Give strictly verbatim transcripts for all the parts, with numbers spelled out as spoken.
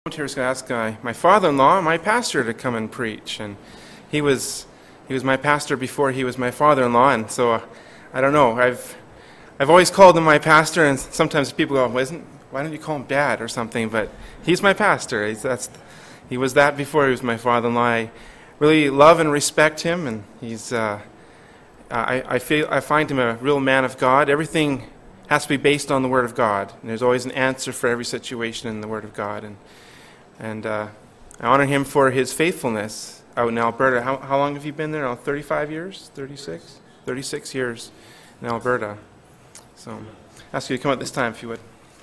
I was going to ask uh, my father-in-law, my pastor, to come and preach, and he was he was my pastor before he was my father-in-law, and so uh, I don't know. I've I've always called him my pastor, and sometimes people go, well, isn't, "Why don't you call him Dad or something?" But he's my pastor. He's, that's he was that before he was my father-in-law. I really love and respect him, and he's uh, I I feel I find him a real man of God. Everything has to be based on the Word of God, and there's always an answer for every situation in the Word of God, and. And uh, I honor him for his faithfulness out in Alberta. How, how long have you been there? Oh, thirty-five years? thirty-six? thirty-six years in Alberta. So I ask you to come at this time, if you would.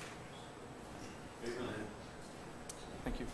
Thank you.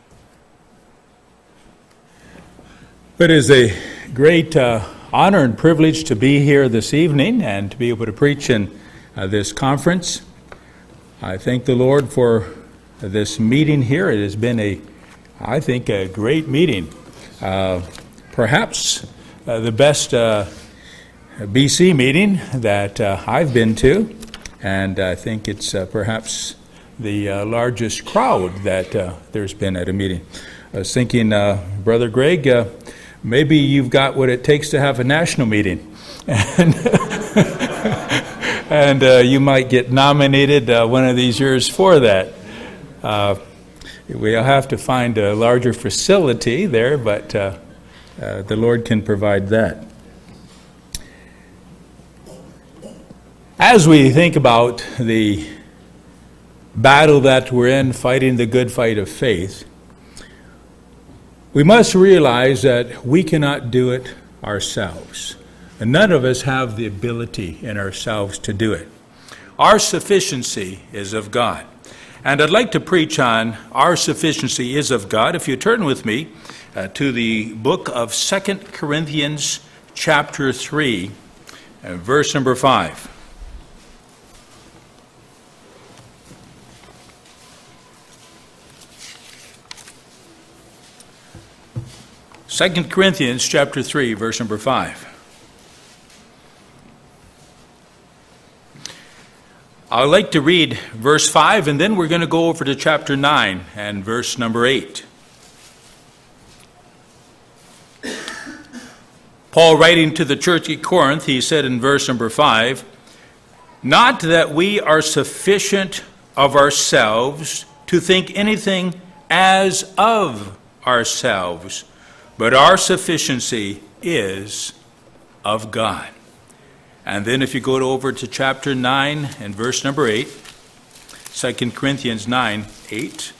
It is a great uh, honor and privilege to be here this evening and to be able to preach in uh, this conference. I thank the Lord for this meeting here. It has been a, I think, a great meeting. Uh, perhaps uh, the best uh, B C meeting that uh, I've been to, and I think it's uh, perhaps the uh, largest crowd that uh, there's been at a meeting. I was thinking, uh, Brother Greg, uh, maybe you've got what it takes to have a national meeting. And and uh, you might get nominated uh, one of these years for that. Uh, we'll have to find a larger facility there, but uh, uh, the Lord can provide that. As we think about the battle that we're in, fighting the good fight of faith, we must realize that we cannot do it ourselves. And none of us have the ability in ourselves to do it. Our sufficiency is of God. And I'd like to preach on our sufficiency is of God. If you turn with me uh, to the book of Second Corinthians chapter three, uh, verse number five. Second Corinthians chapter three, verse number five. I'd like to read verse five, and then we're going to go over to chapter nine and verse number eight. Paul, writing to the church at Corinth, he said in verse number five, "Not that we are sufficient of ourselves to think anything as of ourselves, but our sufficiency is of God." And then if you go to over to chapter nine and verse number eight, Second Corinthians nine, eight.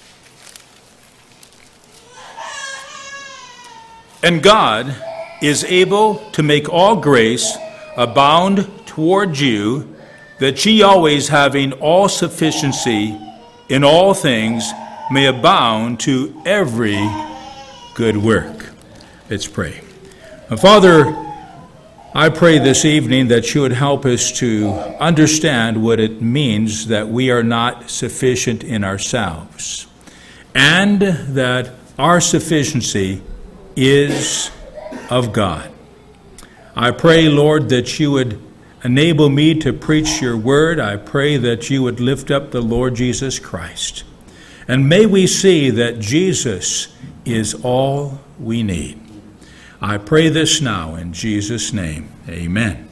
"And God is able to make all grace abound toward you, that ye always having all sufficiency in all things may abound to every good work." Let's pray. Father, I pray this evening that you would help us to understand what it means that we are not sufficient in ourselves, and that our sufficiency is of God. I pray, Lord, that you would enable me to preach your word. I pray that you would lift up the Lord Jesus Christ. And may we see that Jesus is all we need. I pray this now in Jesus' name. Amen.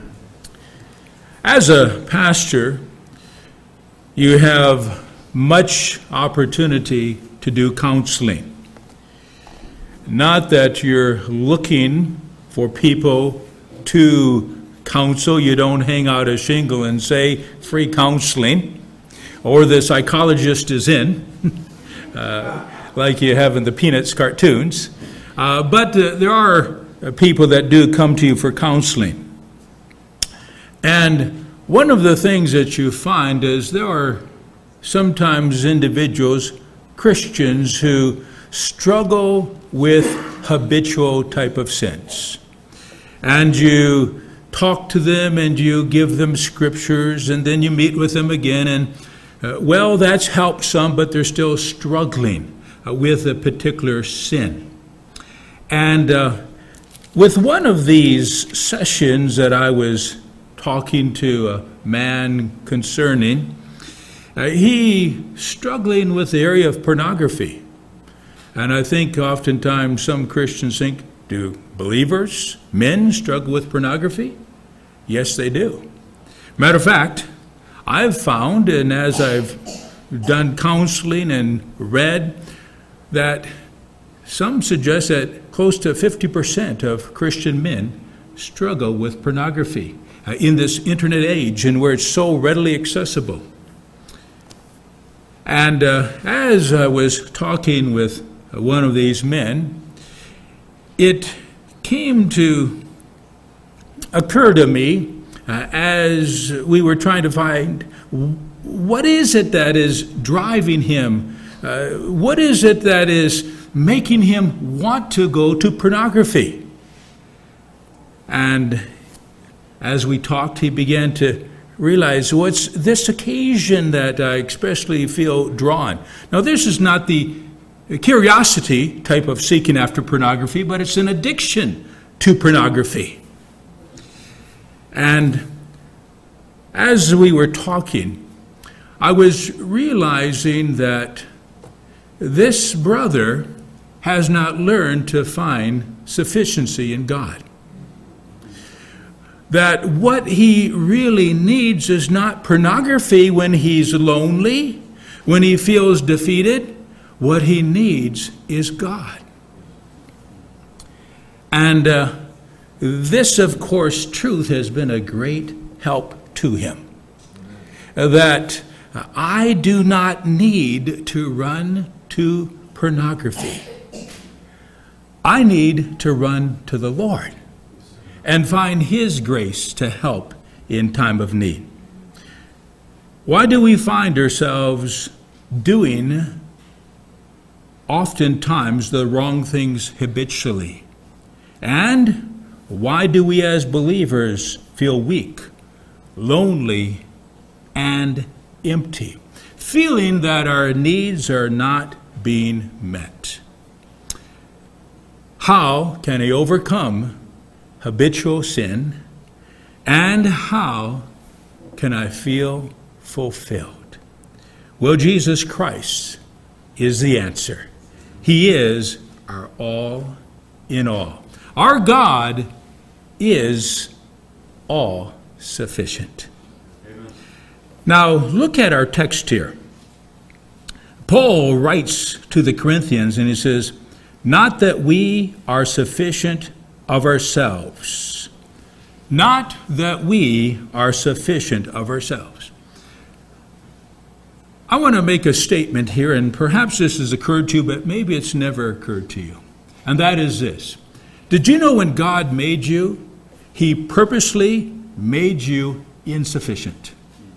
As a pastor, you have much opportunity to do counseling. Not that you're looking for people to counsel. You don't hang out a shingle and say, "Free counseling," or "the psychologist is in," uh, like you have in the Peanuts cartoons. Uh, but uh, there are uh, people that do come to you for counseling. And one of the things that you find is there are sometimes individuals, Christians, who struggle with habitual type of sins. And you talk to them and you give them scriptures, and then you meet with them again, and uh, well, that's helped some, but they're still struggling uh, with a particular sin. And uh, with one of these sessions that I was talking to a man concerning, Uh, he struggling with the area of pornography. And I think oftentimes some Christians think, do believers, men, struggle with pornography? Yes, they do. Matter of fact, I've found, and as I've done counseling and read, that some suggest that close to fifty percent of Christian men struggle with pornography uh, in this internet age and where it's so readily accessible. And uh, as I was talking with one of these men, it came to occur to me uh, as we were trying to find what is it that is driving him, uh, what is it that is making him want to go to pornography. And as we talked, he began to realize, well, it's this occasion that I especially feel drawn. Now, this is not the curiosity type of seeking after pornography, but it's an addiction to pornography. And as we were talking, I was realizing that this brother has not learned to find sufficiency in God. That what he really needs is not pornography when he's lonely, when he feels defeated. What he needs is God. And uh, this, of course, truth has been a great help to him. That I do not need to run to pornography. I need to run to the Lord and find His grace to help in time of need. Why do we find ourselves doing oftentimes the wrong things habitually? And why do we as believers feel weak, lonely, and empty, feeling that our needs are not being met? How can I overcome habitual sin, and how can I feel fulfilled? Well, Jesus Christ is the answer. He is our all in all. Our God is all sufficient. Amen. Now, look at our text here. Paul writes to the Corinthians and he says, not that we are sufficient of ourselves. Not that we are sufficient of ourselves. I want to make a statement here, and perhaps this has occurred to you, but maybe it's never occurred to you. And that is this. Did you know when God made you, He purposely made you insufficient?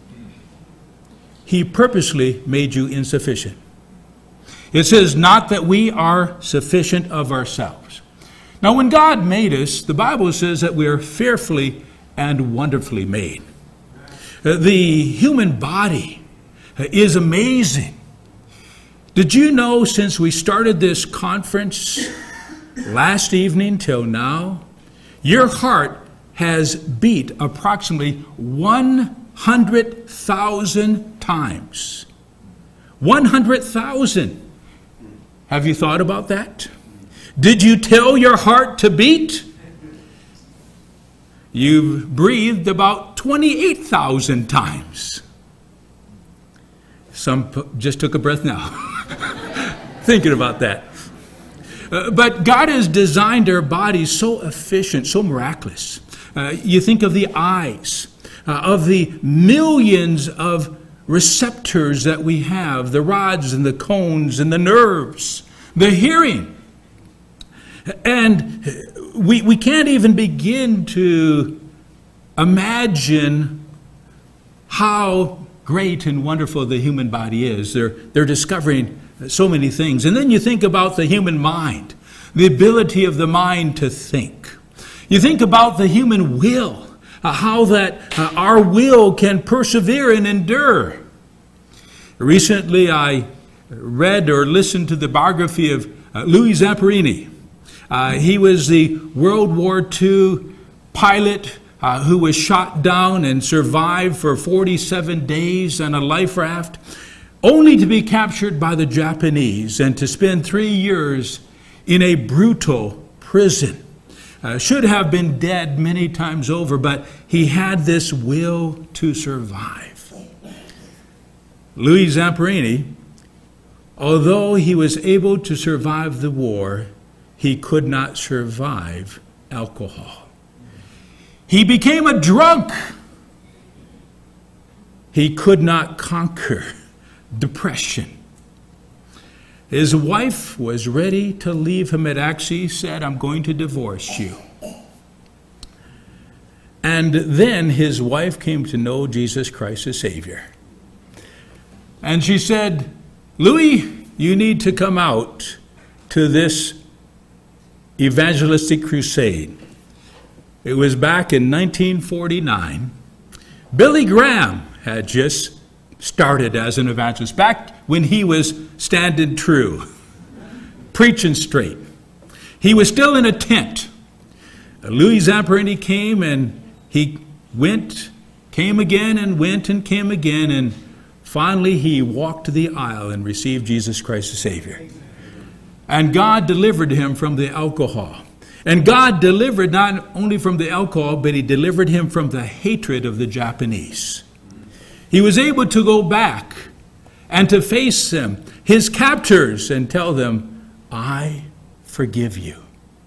He purposely made you insufficient. It says, not that we are sufficient of ourselves. Now, when God made us, the Bible says that we are fearfully and wonderfully made. The human body is amazing. Did you know since we started this conference last evening till now, your heart has beat approximately one hundred thousand times? one hundred thousand. Have you thought about that? Did you tell your heart to beat? You've breathed about twenty-eight thousand times. Some just took a breath now, thinking about that. Uh, but God has designed our bodies so efficient, so miraculous. Uh, you think of the eyes, uh, of the millions of receptors that we have, the rods and the cones and the nerves, the hearing. And we, we can't even begin to imagine how great and wonderful the human body is. They're, they're discovering so many things. And then you think about the human mind, the ability of the mind to think. You think about the human will, uh, how that uh, our will can persevere and endure. Recently, I read or listened to the biography of uh, Louis Zamperini. Uh, he was the World War Two pilot uh, who was shot down and survived for forty-seven days on a life raft, only to be captured by the Japanese and to spend three years in a brutal prison. Uh, should have been dead many times over, but he had this will to survive. Louis Zamperini, although he was able to survive the war, he could not survive alcohol. He became a drunk. He could not conquer depression. His wife was ready to leave him. It actually said, "I'm going to divorce you." And then his wife came to know Jesus Christ as Savior. And she said, "Louis, you need to come out to this evangelistic crusade." It was back in nineteen forty-nine. Billy Graham had just started as an evangelist, back when he was standing true, preaching straight. He was still in a tent. Louis Zamperini came and he went, came again and went and came again, and finally he walked the aisle and received Jesus Christ as Savior. And God delivered him from the alcohol. And God delivered not only from the alcohol, but he delivered him from the hatred of the Japanese. He was able to go back and to face them, his captors, and tell them, "I forgive you.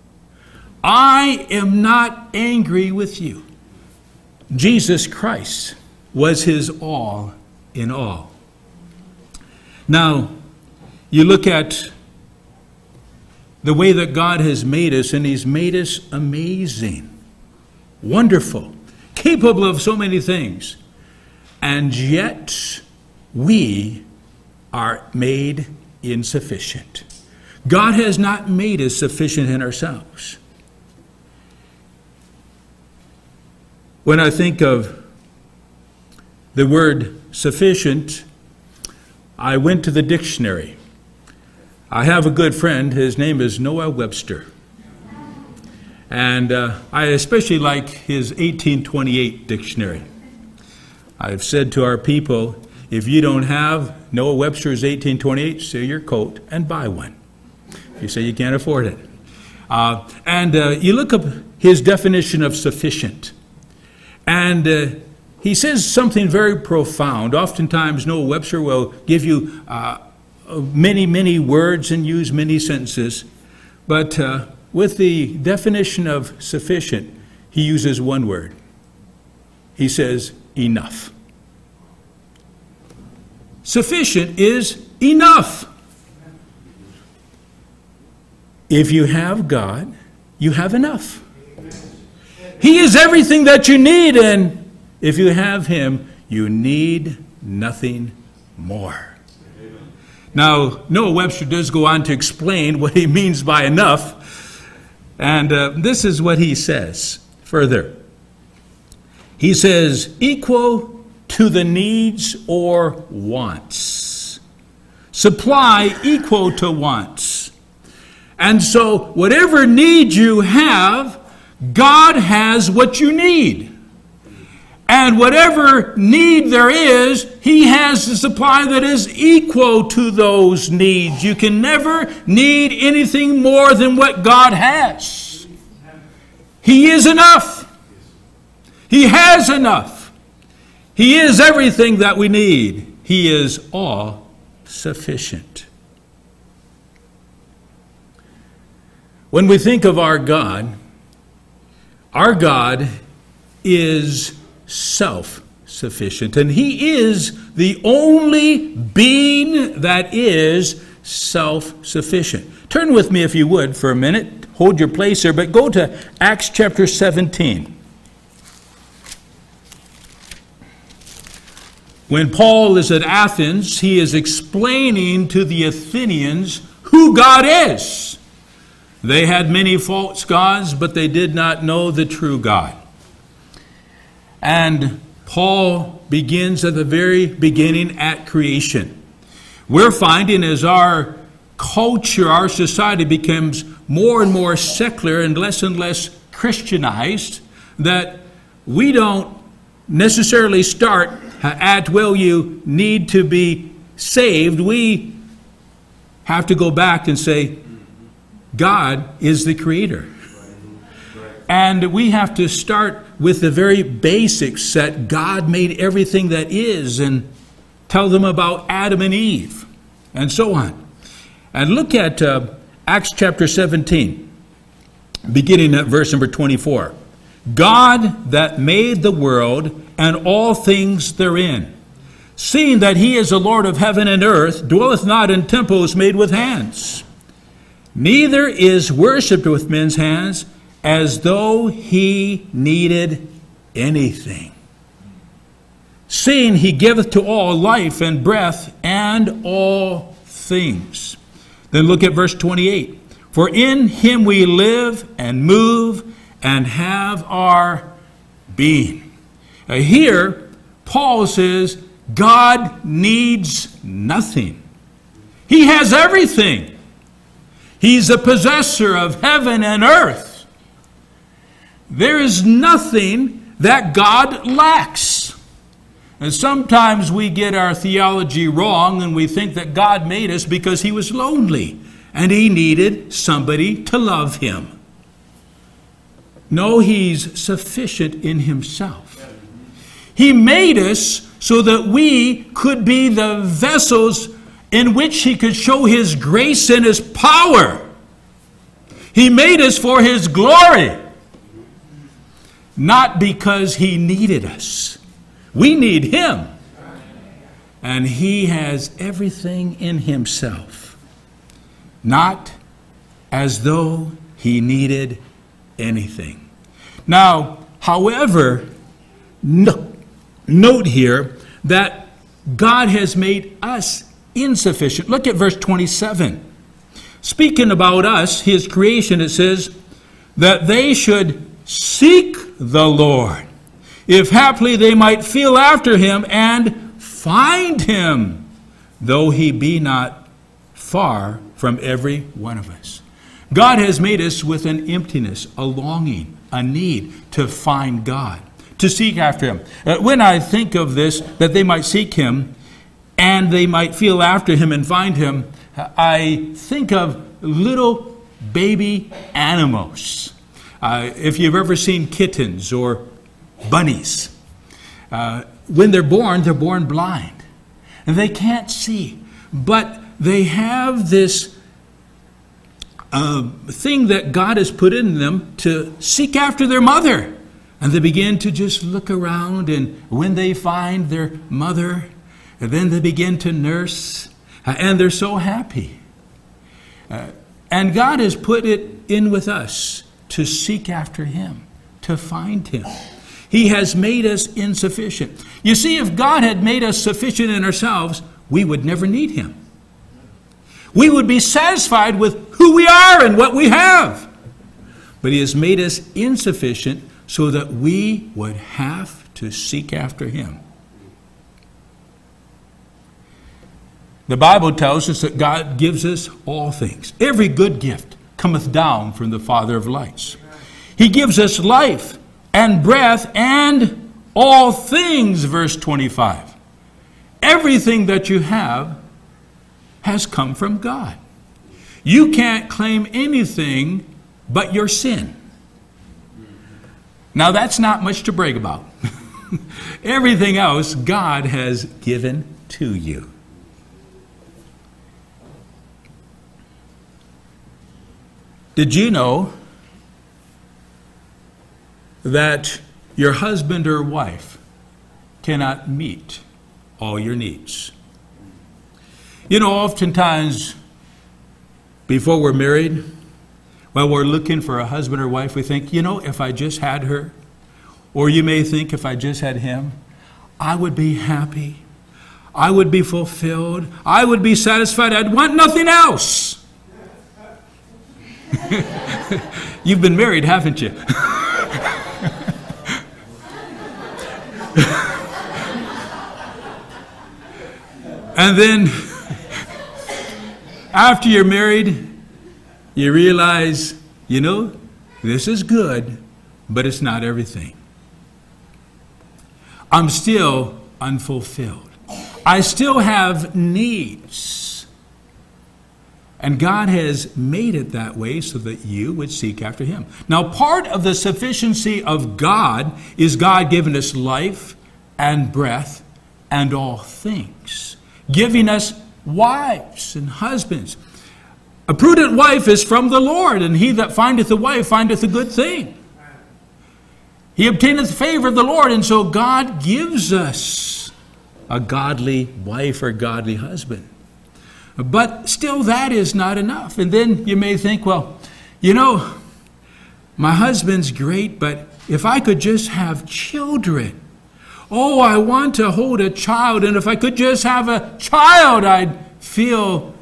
I am not angry with you." Jesus Christ was his all in all. Now, you look at the way that God has made us, and he's made us amazing, wonderful, capable of so many things. And yet, we are made insufficient. God has not made us sufficient in ourselves. When I think of the word sufficient, I went to the dictionary. I have a good friend. His name is Noah Webster. And uh, I especially like his eighteen twenty-eight dictionary. I've said to our people, if you don't have Noah Webster's eighteen twenty-eight, sell your coat and buy one. If you say you can't afford it. Uh, and uh, you look up his definition of sufficient. And uh, he says something very profound. Oftentimes, Noah Webster will give you uh, many, many words and use many sentences. But uh, with the definition of sufficient, he uses one word. He says, enough. Sufficient is enough. If you have God, you have enough. He is everything that you need, and if you have him, you need nothing more. Now, Noah Webster does go on to explain what he means by enough, and uh, this is what he says further. He says, equal to the needs or wants. Supply equal to wants. And so, whatever need you have, God has what you need. And whatever need there is, he has the supply that is equal to those needs. You can never need anything more than what God has. He is enough. He has enough. He is everything that we need. He is all sufficient. When we think of our God, our God is self-sufficient, and he is the only being that is self-sufficient. Turn with me, if you would, for a minute. Hold your place there, but go to Acts chapter seventeen. When Paul is at Athens, he is explaining to the Athenians who God is. They had many false gods, but they did not know the true God. And Paul begins at the very beginning at creation. We're finding as our culture, our society becomes more and more secular and less and less Christianized, that we don't necessarily start at, well, you need to be saved. We have to go back and say, God is the creator. And we have to start with the very basics that God made everything that is, and tell them about Adam and Eve and so on. And look at uh, Acts chapter seventeen, beginning at verse number twenty-four. God that made the world and all things therein, seeing that he is the Lord of heaven and earth, dwelleth not in temples made with hands, neither is worshipped with men's hands, as though he needed anything. Seeing he giveth to all life and breath and all things. Then look at verse twenty-eight. For in him we live and move and have our being. Now here, Paul says, God needs nothing. He has everything. He's the possessor of heaven and earth. There is nothing that God lacks. And sometimes we get our theology wrong and we think that God made us because he was lonely and he needed somebody to love him. No, he's sufficient in himself. He made us so that we could be the vessels in which he could show his grace and his power. He made us for his glory, not because he needed us. We need him. And he has everything in himself, not as though he needed anything. Now, however, no, note here that God has made us insufficient. Look at verse twenty-seven. Speaking about us, his creation, it says that they should seek the Lord, if haply they might feel after him and find him, though he be not far from every one of us. God has made us with an emptiness, a longing, a need to find God, to seek after him. Uh, when I think of this, that they might seek him and they might feel after him and find him, I think of little baby animals. Uh, if you've ever seen kittens or bunnies, uh, when they're born, they're born blind. And they can't see. But they have this uh, thing that God has put in them to seek after their mother. And they begin to just look around, and when they find their mother, and then they begin to nurse, uh, and they're so happy. Uh, and God has put it in with us to seek after him, to find him. He has made us insufficient. You see, if God had made us sufficient in ourselves, we would never need him. We would be satisfied with who we are and what we have. But he has made us insufficient so that we would have to seek after him. The Bible tells us that God gives us all things. Every good gift cometh down from the Father of lights. He gives us life and breath and all things, verse twenty-five. Everything that you have has come from God. You can't claim anything but your sin. Now that's not much to brag about. Everything else God has given to you. Did you know that your husband or wife cannot meet all your needs? You know, oftentimes before we're married, while we're looking for a husband or wife, we think, you know, if I just had her, or you may think if I just had him, I would be happy. I would be fulfilled. I would be satisfied. I'd want nothing else. You've been married, haven't you? And then, after you're married, you realize, you know, this is good, but it's not everything. I'm still unfulfilled. I still have needs. And God has made it that way so that you would seek after him. Now, part of the sufficiency of God is God giving us life and breath and all things, giving us wives and husbands. A prudent wife is from the Lord, and he that findeth a wife findeth a good thing. He obtaineth favor of the Lord, and so God gives us a godly wife or godly husband. But still, that is not enough. And then you may think, well, you know, my husband's great, but if I could just have children. Oh, I want to hold a child, and if I could just have a child, I'd feel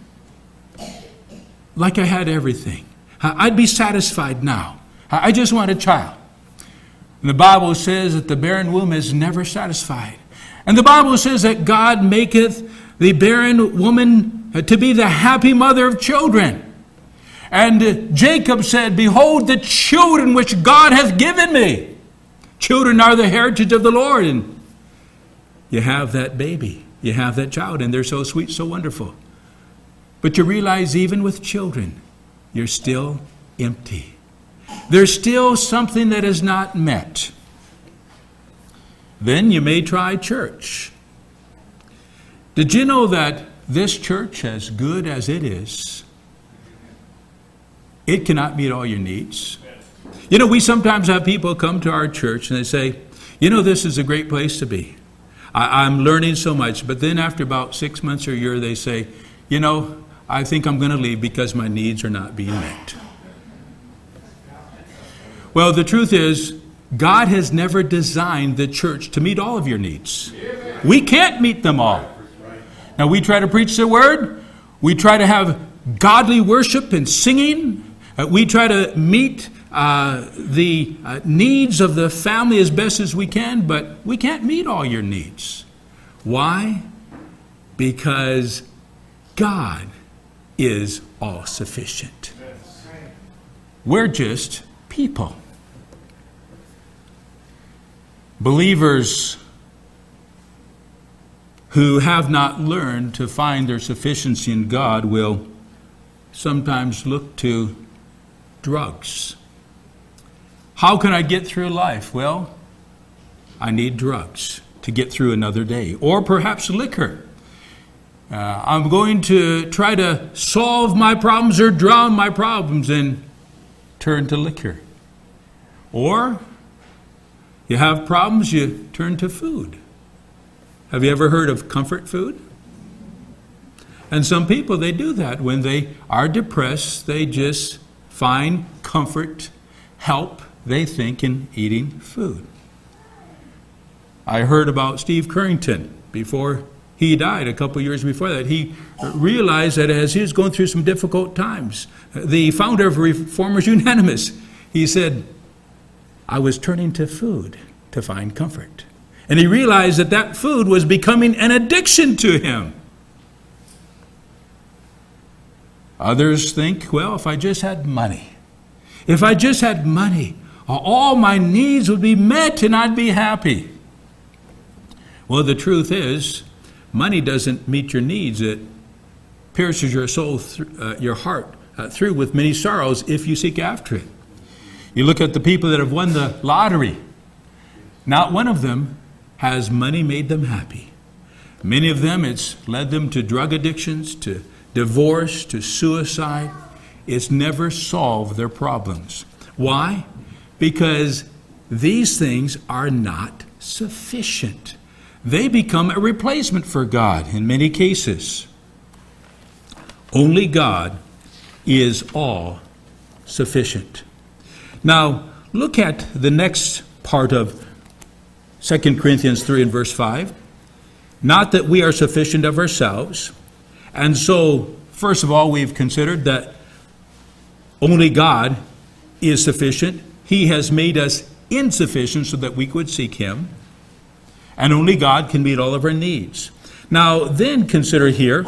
like I had everything. I'd be satisfied now. I just want a child. And the Bible says that the barren womb is never satisfied. And the Bible says that God maketh the barren woman to be the happy mother of children. And Jacob said, behold the children which God hath given me. Children are the heritage of the Lord. And you have that baby. You have that child. And they're so sweet, so wonderful. But you realize even with children, you're still empty. There's still something that is not met. Then you may try church. Did you know that this church, as good as it is, it cannot meet all your needs? You know, we sometimes have people come to our church and they say, you know, this is a great place to be. I, I'm learning so much. But then after about six months or a year, they say, you know, I think I'm going to leave because my needs are not being met. Well, the truth is, God has never designed the church to meet all of your needs. We can't meet them all. Now, we try to preach the word. We try to have godly worship and singing. Uh, we try to meet uh, the uh, needs of the family as best as we can, but we can't meet all your needs. Why? Because God is all sufficient. We're just people. Believers who have not learned to find their sufficiency in God will sometimes look to drugs. How can I get through life? Well, I need drugs to get through another day. Or perhaps liquor. Uh, I'm going to try to solve my problems or drown my problems and turn to liquor. Or you have problems, you turn to food. Have you ever heard of comfort food? And some people, they do that. When they are depressed, they just find comfort, help, they think, in eating food. I heard about Steve Currington before he died, a couple years before that. He realized that as he was going through some difficult times, the founder of Reformers Unanimous, he said, I was turning to food to find comfort. And he realized that that food was becoming an addiction to him. Others think, well, if I just had money, if I just had money, all my needs would be met and I'd be happy. Well, the truth is, money doesn't meet your needs. It pierces your soul, th- uh, your heart uh, through with many sorrows if you seek after it. You look at the people that have won the lottery. Not one of them has money made them happy. Many of them, it's led them to drug addictions, to divorce, to suicide. It's never solved their problems. Why? Because these things are not sufficient. They become a replacement for God in many cases. Only God is all sufficient. Now, look at the next part of Second Corinthians three and verse five. Not that we are sufficient of ourselves. And so, first of all, we've considered that only God is sufficient. He has made us insufficient so that we could seek Him. And only God can meet all of our needs. Now, then consider here,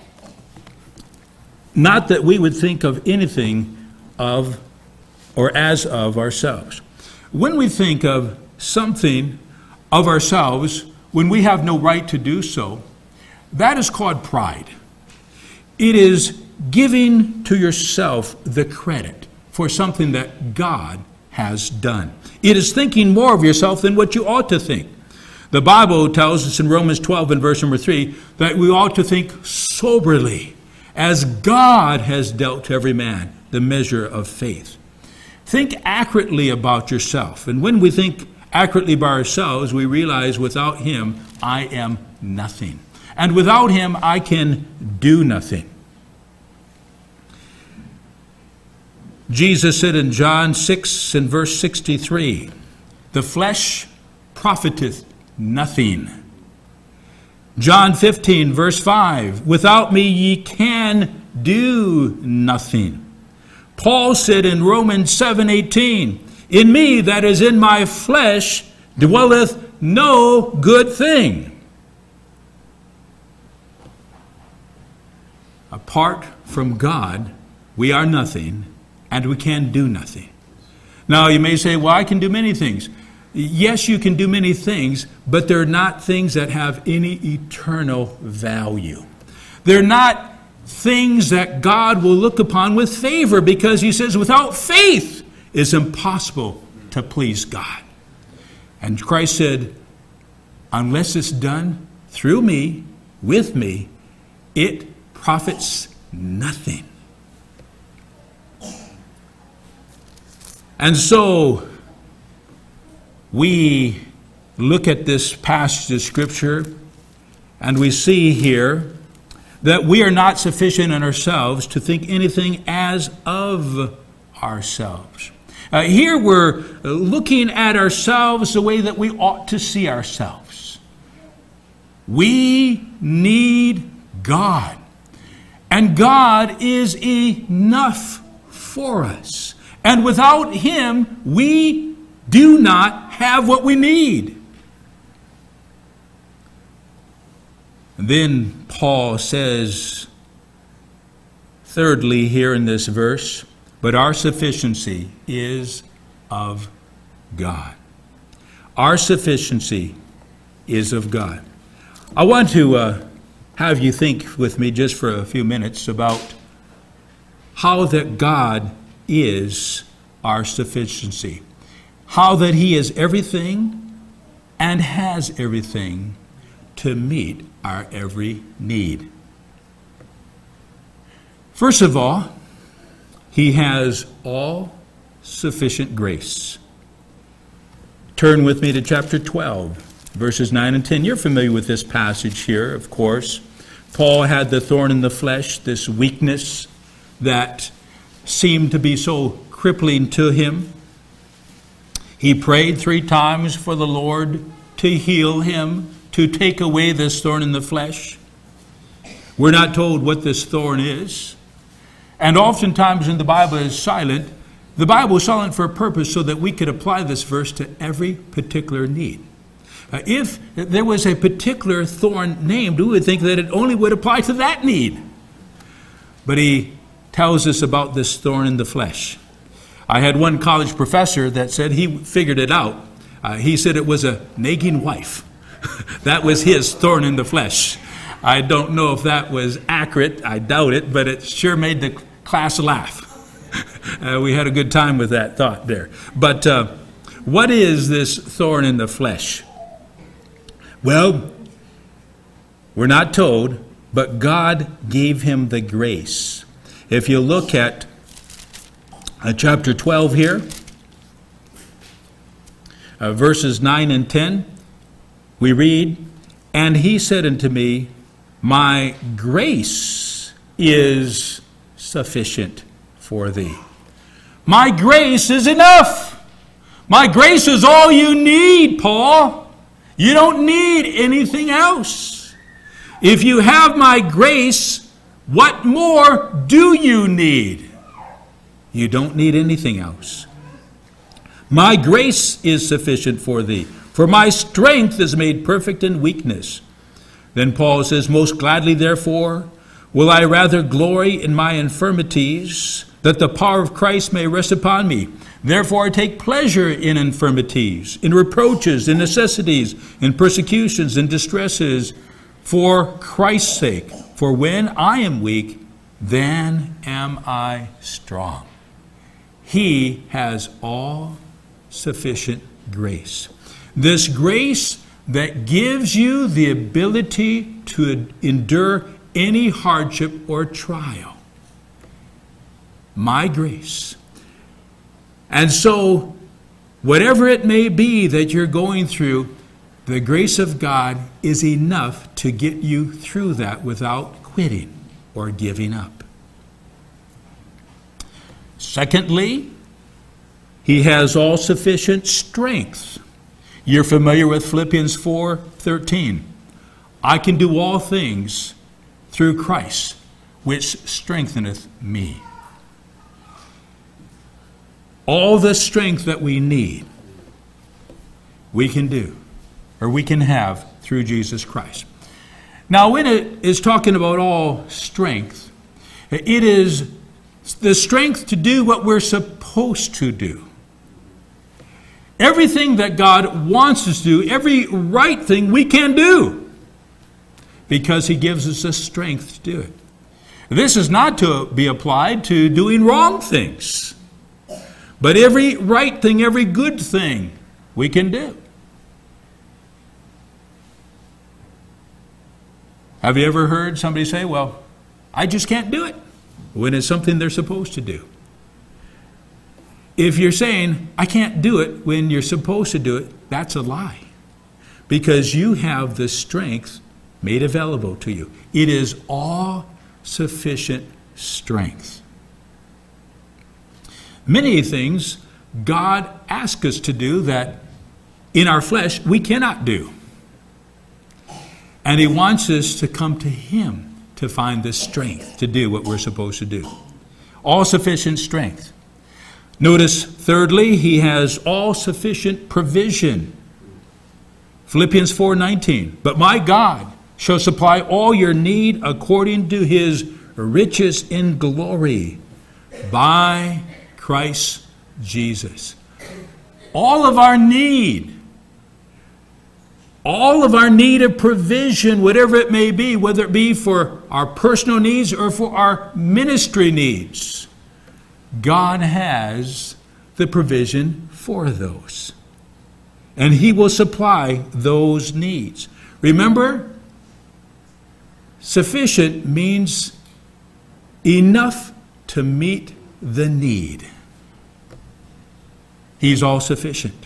not that we would think of anything of or as of ourselves. When we think of something of ourselves when we have no right to do so, that is called pride. It is giving to yourself the credit for something that God has done. It is thinking more of yourself than what you ought to think. The Bible tells us in Romans twelve and verse number three that we ought to think soberly, as God has dealt to every man the measure of faith. Think accurately about yourself. And when we think accurately by ourselves, we realize without Him, I am nothing. And without Him, I can do nothing. Jesus said in John six and verse sixty-three, the flesh profiteth nothing. John fifteen, verse five, without me ye can do nothing. Paul said in Romans seven eighteen, in me, that is in my flesh, dwelleth no good thing. Apart from God, we are nothing, and we can do nothing. Now, you may say, well, I can do many things. Yes, you can do many things, but they're not things that have any eternal value. They're not things that God will look upon with favor, because He says without faith it's impossible to please God. And Christ said, unless it's done through me, with me, it profits nothing. And so we look at this passage of Scripture and we see here that we are not sufficient in ourselves to think anything as of ourselves. Uh, here we're looking at ourselves the way that we ought to see ourselves. We need God. And God is enough for us. And without Him, we do not have what we need. And then Paul says, thirdly, here in this verse, but our sufficiency is of God. Our sufficiency is of God. I want to uh, have you think with me just for a few minutes about how that God is our sufficiency. How that He is everything and has everything to meet our every need. First of all, He has all sufficient grace. Turn with me to chapter twelve, verses nine and ten. You're familiar with this passage here, of course. Paul had the thorn in the flesh, this weakness that seemed to be so crippling to him. He prayed three times for the Lord to heal him, to take away this thorn in the flesh. We're not told what this thorn is. And oftentimes when the Bible is silent, the Bible is silent for a purpose so that we could apply this verse to every particular need. Uh, if there was a particular thorn named, we would think that it only would apply to that need. But he tells us about this thorn in the flesh. I had one college professor that said he figured it out. Uh, he said it was a nagging wife. That was his thorn in the flesh. I don't know if that was accurate. I doubt it, but it sure made the class laugh. uh, we had a good time with that thought there. But uh, what is this thorn in the flesh? Well, we're not told, but God gave him the grace. If you look at uh, chapter twelve here, uh, verses nine and ten, we read, and he said unto me, my grace is sufficient for thee. My grace is enough. My grace is all you need, Paul. You don't need anything else. If you have my grace, what more do you need? You don't need anything else. My grace is sufficient for thee, for my strength is made perfect in weakness. Then Paul says, most gladly, therefore, will I rather glory in my infirmities, that the power of Christ may rest upon me. Therefore I take pleasure in infirmities, in reproaches, in necessities, in persecutions, in distresses, for Christ's sake. For when I am weak, then am I strong. He has all sufficient grace. This grace that gives you the ability to endure any hardship or trial. My grace. And so, whatever it may be that you're going through, the grace of God is enough to get you through that without quitting or giving up. Secondly, he has all sufficient strength. You're familiar with Philippians four thirteen. I can do all things through Christ, which strengtheneth me. All the strength that we need, we can do, or we can have through Jesus Christ. Now, when it is talking about all strength, it is the strength to do what we're supposed to do. Everything that God wants us to do, every right thing we can do, because he gives us the strength to do it. This is not to be applied to doing wrong things, but every right thing, every good thing we can do. Have you ever heard somebody say, well, I just can't do it, when it's something they're supposed to do? If you're saying, I can't do it when you're supposed to do it, that's a lie. Because you have the strength made available to you. It is all sufficient strength. Many things God asks us to do that in our flesh we cannot do. And he wants us to come to him to find the strength to do what we're supposed to do. All sufficient strength. Notice, thirdly, he has all sufficient provision. Philippians four nineteen. But my God shall supply all your need according to his riches in glory by Christ Jesus. All of our need, all of our need of provision, whatever it may be, whether it be for our personal needs or for our ministry needs, God has the provision for those. And he will supply those needs. Remember, sufficient means enough to meet the need. He's all sufficient.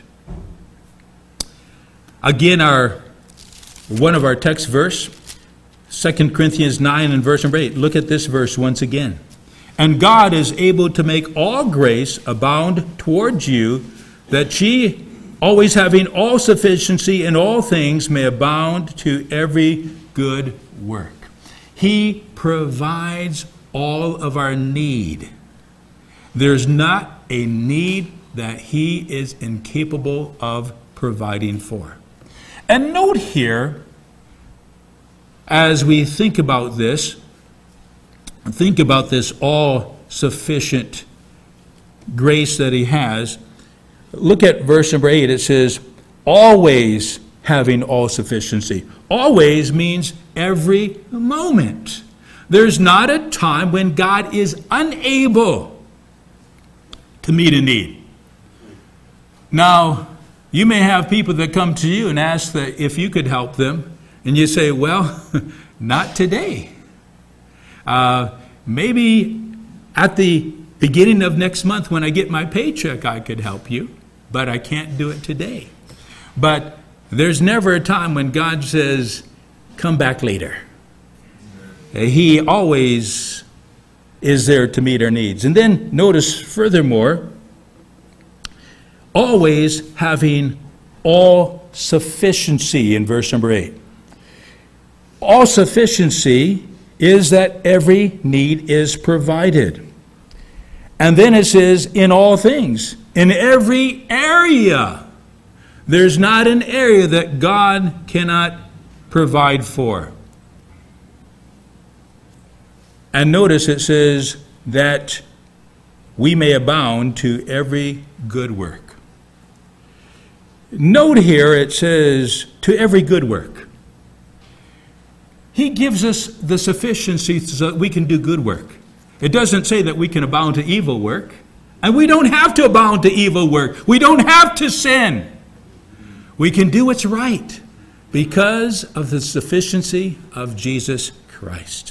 Again, our one of our text verse, Second Corinthians nine and verse number eight. Look at this verse once again. And God is able to make all grace abound towards you, that ye, always having all sufficiency in all things, may abound to every good work. He provides all of our need. There's not a need that he is incapable of providing for. And note here, as we think about this, think about this all-sufficient grace that he has. Look at verse number eight. It says, always having all sufficiency. Always means every moment. There's not a time when God is unable to meet a need. Now, you may have people that come to you and ask that if you could help them, and you say, well, not today. Uh, maybe at the beginning of next month when I get my paycheck, I could help you, but I can't do it today. But there's never a time when God says, come back later. He always is there to meet our needs. And then notice furthermore, always having all sufficiency in verse number eight. All sufficiency is that every need is provided. And then it says, in all things, in every area. There's not an area that God cannot provide for. And notice it says that we may abound to every good work. Note here it says, to every good work. He gives us the sufficiency so that we can do good work. It doesn't say that we can abound to evil work. And we don't have to abound to evil work. We don't have to sin. We can do what's right because of the sufficiency of Jesus Christ.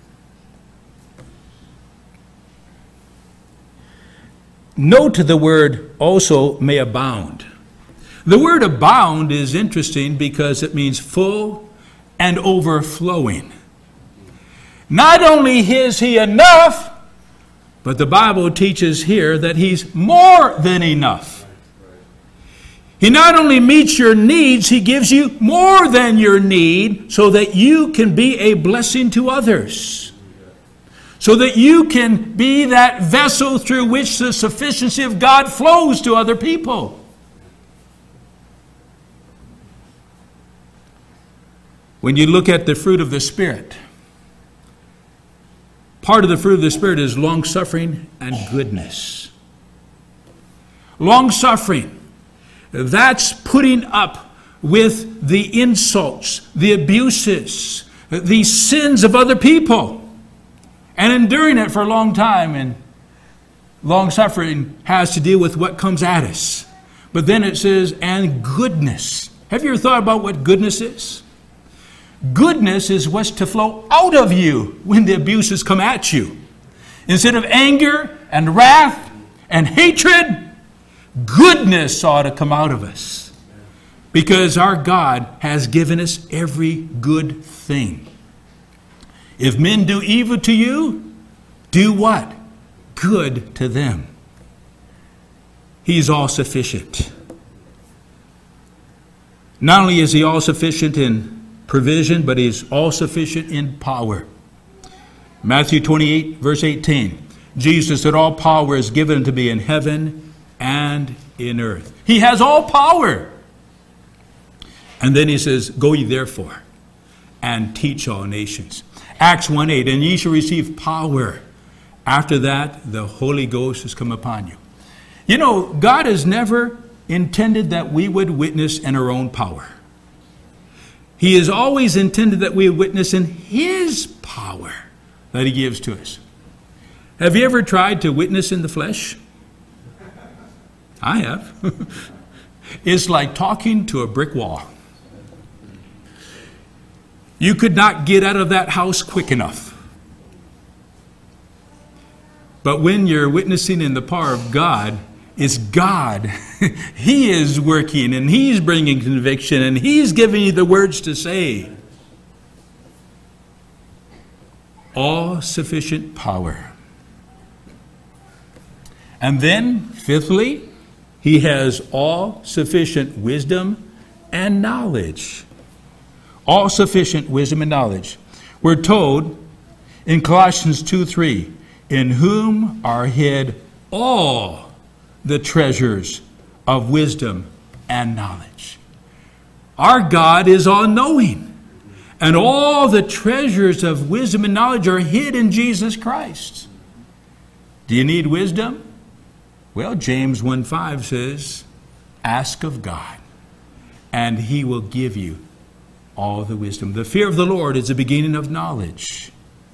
Note the word also may abound. The word abound is interesting because it means full and overflowing. Not only is he enough, but the Bible teaches here that he's more than enough. He not only meets your needs, he gives you more than your need so that you can be a blessing to others. So that you can be that vessel through which the sufficiency of God flows to other people. When you look at the fruit of the Spirit, part of the fruit of the Spirit is long-suffering and goodness. Long-suffering, that's putting up with the insults, the abuses, the sins of other people, and enduring it for a long time. And long-suffering has to deal with what comes at us. But then it says, and goodness. Have you ever thought about what goodness is? Goodness is what's to flow out of you when the abuses come at you. Instead of anger and wrath and hatred, goodness ought to come out of us. Because our God has given us every good thing. If men do evil to you, do what? Good to them. He's all sufficient. Not only is he all sufficient in provision, but he's all sufficient in power. Matthew twenty-eight, verse eighteen. Jesus said, all power is given to me in heaven and in earth. He has all power. And then he says, go ye therefore and teach all nations. Acts one eight, and ye shall receive power. After that, the Holy Ghost has come upon you. You know, God has never intended that we would witness in our own power. He has always intended that we witness in his power that he gives to us. Have you ever tried to witness in the flesh? I have. It's like talking to a brick wall. You could not get out of that house quick enough. But when you're witnessing in the power of God, it's God. He is working and he's bringing conviction and he's giving you the words to say. All sufficient power. And then, fifthly, he has all sufficient wisdom and knowledge. All sufficient wisdom and knowledge. We're told in Colossians two three, in whom are hid all the treasures of wisdom and knowledge. Our God is all-knowing, and all the treasures of wisdom and knowledge are hid in Jesus Christ. Do you need wisdom? Well, James one five says, ask of God, and he will give you all the wisdom. The fear of the Lord is the beginning of knowledge.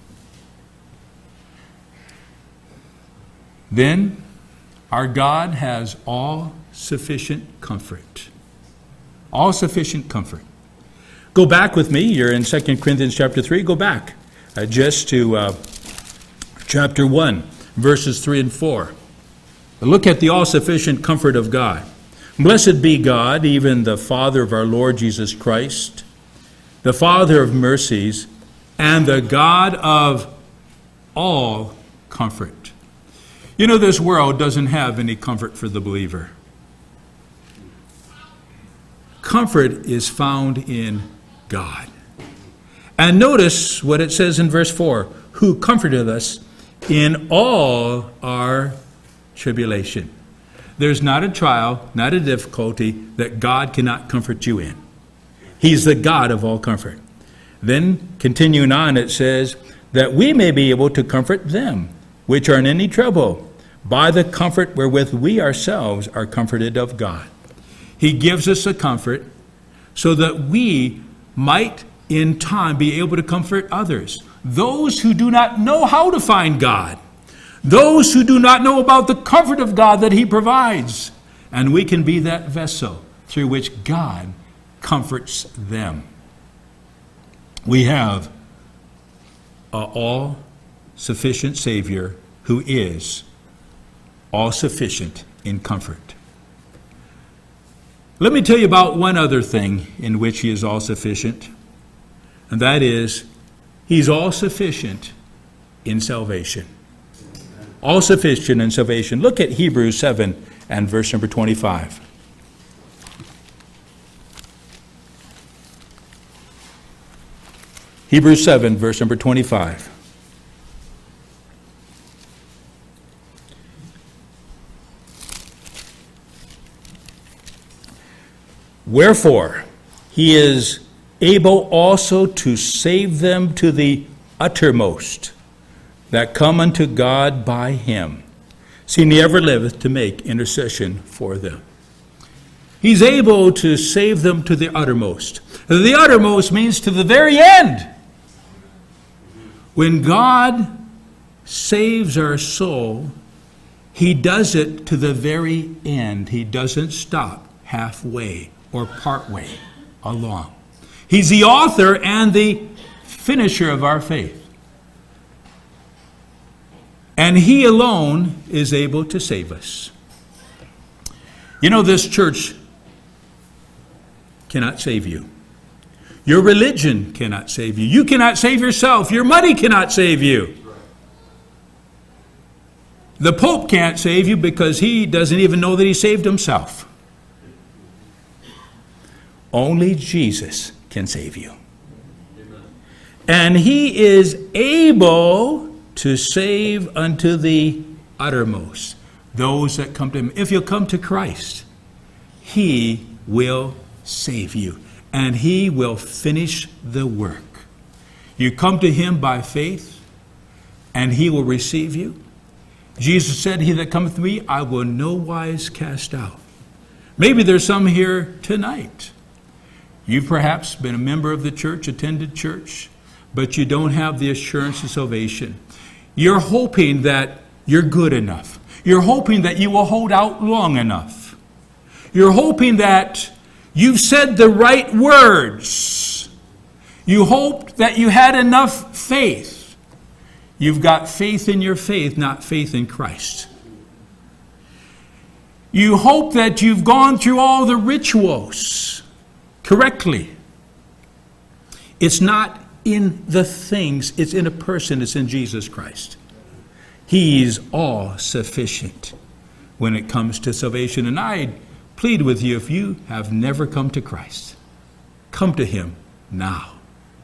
Then, our God has all sufficient comfort. All sufficient comfort. Go back with me. You're in Second Corinthians chapter three. Go back uh, just to uh, chapter one, verses three and four. Look at the all-sufficient comfort of God. Blessed be God, even the Father of our Lord Jesus Christ, the Father of mercies, and the God of all comfort. You know, this world doesn't have any comfort for the believer. Comfort is found in God. And notice what it says in verse four, who comforted us in all our tribulation. There's not a trial, not a difficulty that God cannot comfort you in. He's the God of all comfort. Then, continuing on, it says, that we may be able to comfort them which are in any trouble, by the comfort wherewith we ourselves are comforted of God. He gives us a comfort so that we might in time be able to comfort others, those who do not know how to find God, those who do not know about the comfort of God that he provides. And we can be that vessel through which God comforts them. We have an all-sufficient Savior who is all-sufficient in comfort. Let me tell you about one other thing in which he is all-sufficient, and that is he's all-sufficient in salvation. All-sufficient in salvation. Look at Hebrews seven and verse number twenty-five. Hebrews seven, verse number twenty-five. Wherefore, he is able also to save them to the uttermost that come unto God by him, seeing he ever liveth to make intercession for them. He's able to save them to the uttermost. The uttermost means to the very end. When God saves our soul, he does it to the very end. He doesn't stop halfway or partway along. He's the author and the finisher of our faith. And he alone is able to save us. You know, this church cannot save you. Your religion cannot save you. You cannot save yourself. Your money cannot save you. The Pope can't save you because he doesn't even know that he saved himself. Only Jesus can save you. And he is able to save unto the uttermost those that come to him. If you'll come to Christ, he will save you. And he will finish the work. You come to him by faith, and he will receive you. Jesus said, he that cometh to me, I will no wise cast out. Maybe there's some here tonight. You've perhaps been a member of the church, attended church, but you don't have the assurance of salvation. You're hoping that you're good enough. You're hoping that you will hold out long enough. You're hoping that you've said the right words. You hoped that you had enough faith. You've got faith in your faith, not faith in Christ. You hope that you've gone through all the rituals correctly. It's not in the things, it's in a person, it's in Jesus Christ. He's all sufficient when it comes to salvation. And I plead with you, if you have never come to Christ, come to him now.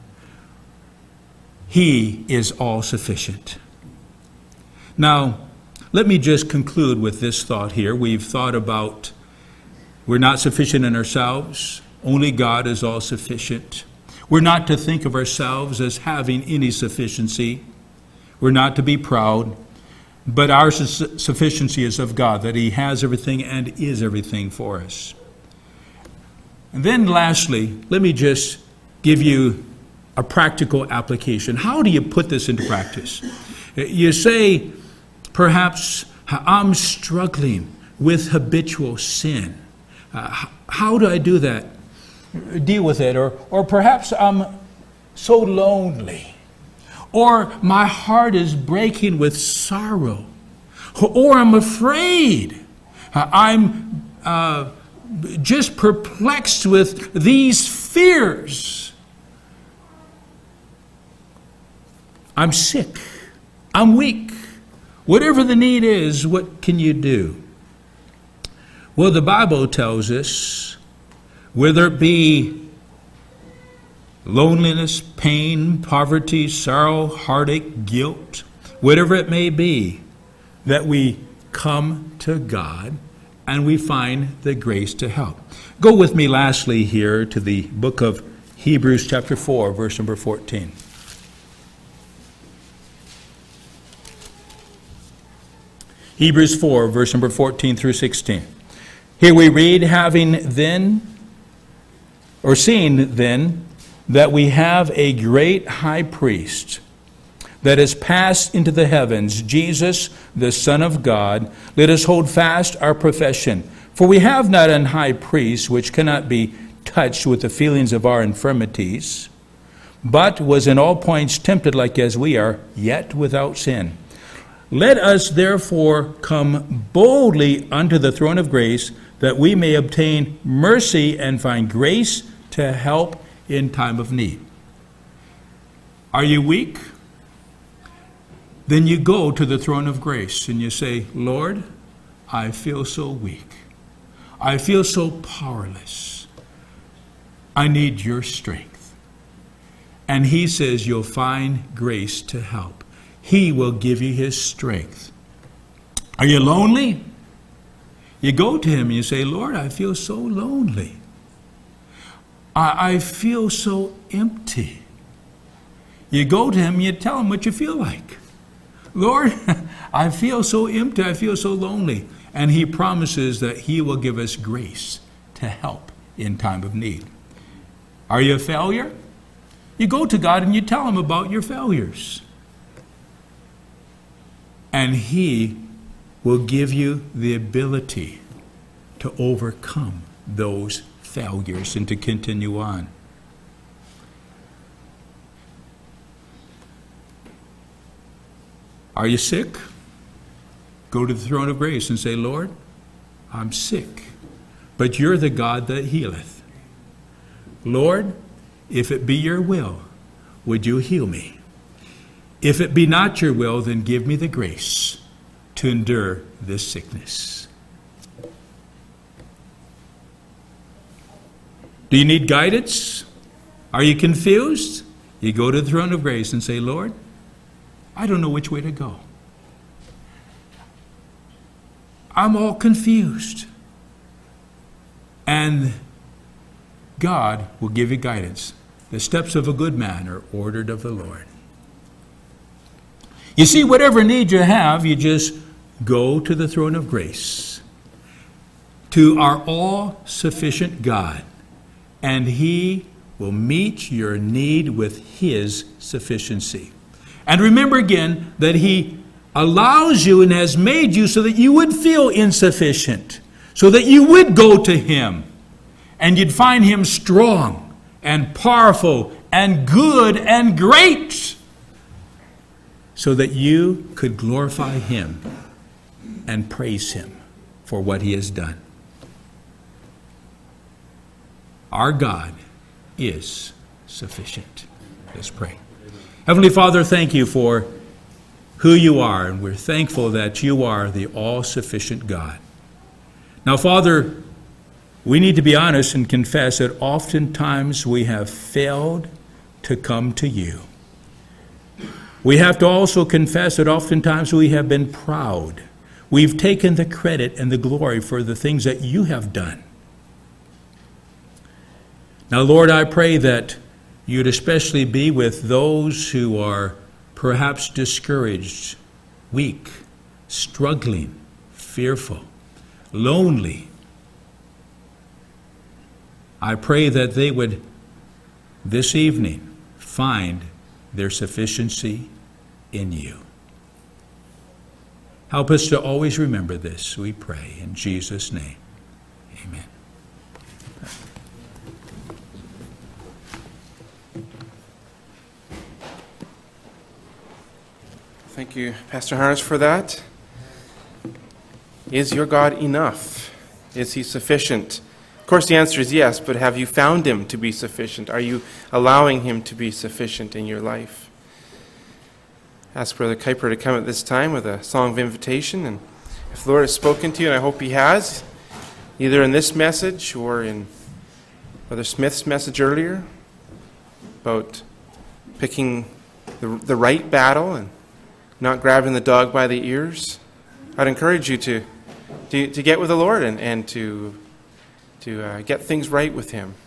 He is all sufficient. Now, let me just conclude with this thought here. We've thought about we're not sufficient in ourselves. Only God is all sufficient. We're not to think of ourselves as having any sufficiency. We're not to be proud. But our su- sufficiency is of God, that he has everything and is everything for us. And then lastly, let me just give you a practical application. How do you put this into practice? You say, perhaps, I'm struggling with habitual sin. Uh, how do I do that? Deal with it. Or, or perhaps I'm so lonely. Or my heart is breaking with sorrow. Or I'm afraid. I'm uh, just perplexed with these fears. I'm sick. I'm weak. Whatever the need is, what can you do? Well, the Bible tells us, whether it be loneliness, pain, poverty, sorrow, heartache, guilt, whatever it may be, that we come to God and we find the grace to help. Go with me lastly here to the book of Hebrews chapter four, verse number fourteen. Hebrews four, verse number fourteen through sixteen. Here we read, having then, or seeing then, that we have a great high priest that has passed into the heavens, Jesus, the Son of God, let us hold fast our profession. For we have not an high priest which cannot be touched with the feelings of our infirmities, but was in all points tempted like as we are, yet without sin. Let us therefore come boldly unto the throne of grace, that we may obtain mercy and find grace to help in time of need. Are you weak? Then you go to the throne of grace and you say, Lord, I feel so weak. I feel so powerless. I need your strength. And he says you'll find grace to help. He will give you his strength. Are you lonely? You go to him and you say, Lord, I feel so lonely. I, I feel so empty. You go to him and you tell him what you feel like. Lord, I feel so empty, I feel so lonely. And he promises that he will give us grace to help in time of need. Are you a failure? You go to God and you tell him about your failures. And he will give you the ability to overcome those failures and to continue on. Are you sick? Go to the throne of grace and say, Lord, I'm sick, but you're the God that healeth. Lord, if it be your will, would you heal me? If it be not your will, then give me the grace to endure this sickness. Do you need guidance? Are you confused? You go to the throne of grace and say, Lord, I don't know which way to go. I'm all confused. And God will give you guidance. The steps of a good man are ordered of the Lord. You see, whatever need you have, you just go to the throne of grace, to our all-sufficient God, and he will meet your need with his sufficiency. And remember again that he allows you and has made you so that you would feel insufficient, so that you would go to him and you'd find him strong and powerful and good and great, so that you could glorify him and praise him for what he has done. Our God is sufficient. Let's pray. Heavenly Father, thank you for who you are, and we're thankful that you are the all-sufficient God. Now, Father, we need to be honest and confess that oftentimes we have failed to come to you. We have to also confess that oftentimes we have been proud. We've taken the credit and the glory for the things that you have done. Now, Lord, I pray that you'd especially be with those who are perhaps discouraged, weak, struggling, fearful, lonely. I pray that they would this evening find their sufficiency in you. Help us to always remember this, we pray, in Jesus' name. Amen. Thank you, Pastor Harris, for that. Is your God enough? Is he sufficient? Of course, the answer is yes, but have you found him to be sufficient? Are you allowing him to be sufficient in your life? Ask Brother Kuiper to come at this time with a song of invitation. And if the Lord has spoken to you, and I hope he has, either in this message or in Brother Smith's message earlier about picking the, the right battle and not grabbing the dog by the ears, I'd encourage you to to, to get with the Lord and, and to, to uh, get things right with him.